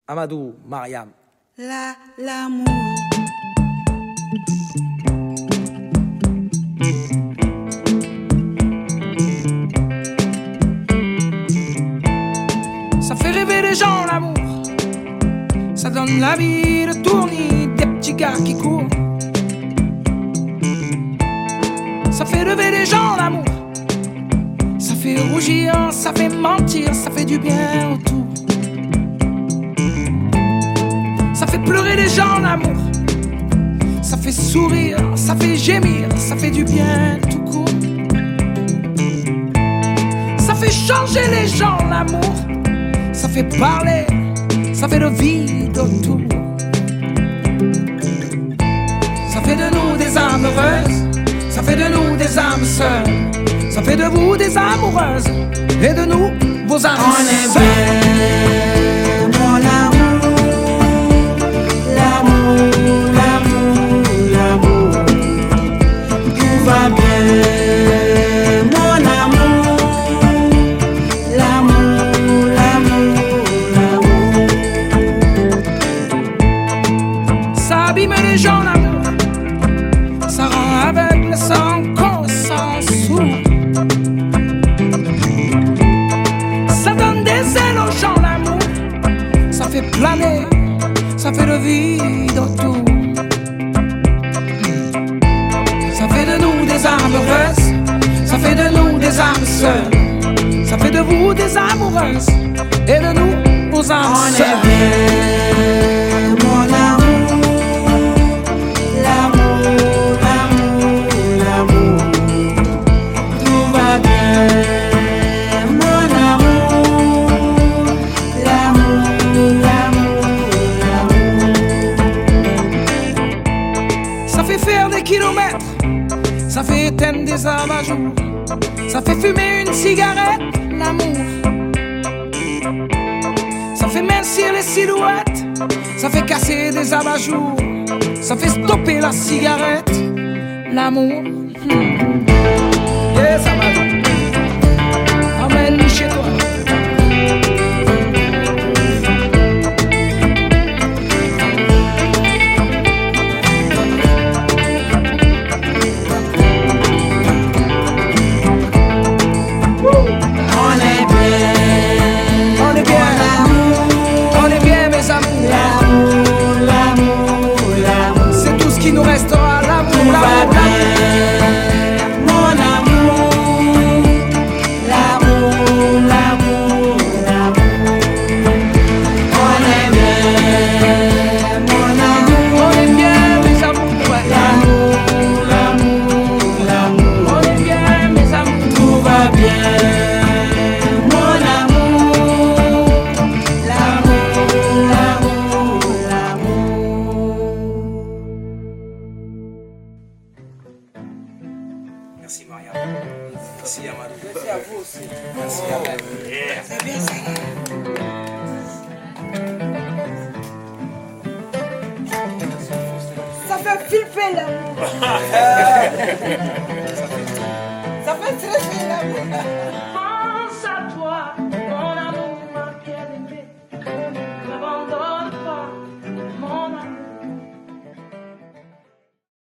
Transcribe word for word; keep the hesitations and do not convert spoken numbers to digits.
Amadou, Mariam. La, l'amour. Ça fait rêver les gens, l'amour. Ça donne la vie, le tournis, des petits gars qui courent. Ça fait lever les gens, l'amour. Ça fait rougir, ça fait mentir, ça fait du bien autour. Ça fait pleurer les gens, l'amour. Ça fait sourire, ça fait gémir, ça fait du bien tout court. Ça fait changer les gens, l'amour. Ça fait parler, ça fait le vide autour. Ça fait de nous des âmes heureuses. Ça fait de nous des âmes sœurs. Ça fait de vous des amoureuses. Et de nous, vos âmes On est sœurs. bien, mon amour. L'amour, l'amour, l'amour. Tout va bien, mon amour. L'amour, l'amour, l'amour. Ça abîme les gens, l'amour. Ça rend aveugle, sans con, sans sourd. Ça donne des ailes aux gens, l'amour. Ça fait planer, ça fait le vide autour. Ça fait de nous des âmes heureuses. Ça fait de nous des âmes sœurs. Ça fait de vous des amoureuses. Et de nous, vos âmes On est sœurs. bien, mon amour. L'amour, l'amour, l'amour. Tout va bien, mon amour. L'amour, l'amour, l'amour. Ça fait faire des kilomètres. Ça fait éteindre des abat-jours. Ça fait fumer une cigarette, l'amour. Ça fait mincir les silhouettes. Ça fait casser des abat-jours. Ça fait stopper la cigarette, l'amour. Hmm. Yes, Amadou. Emmène-nous chez toi. On est bien, On est bien, on est bien, mes amours. l'amour, l'amour, l'amour. C'est tout ce qui nous restera, l'amour, Tout va l'amour, bien, l'amour. mon amour. L'amour, l'amour, l'amour. On est bien, mon amour. On est bien, mes amours, ouais. L'amour, l'amour, l'amour. On est bien, mes amours. Tout va bien, mon amour. L'amour, l'amour, l'amour. Merci Mariam. Merci Amadou. Merci à vous aussi. Merci Amadou. Ça fait flipper l'amour. Ça fait stresser l'amour.